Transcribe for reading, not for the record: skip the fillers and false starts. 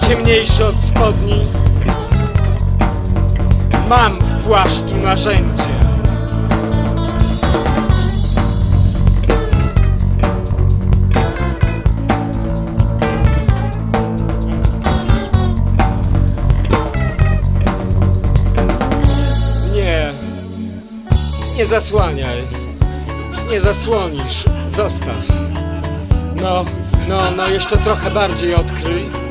ciemniejszy od spodni. Mam w płaszczu narzędzie. Nie zasłaniaj. Nie zasłonisz. Zostaw. No, jeszcze trochę bardziej odkryj.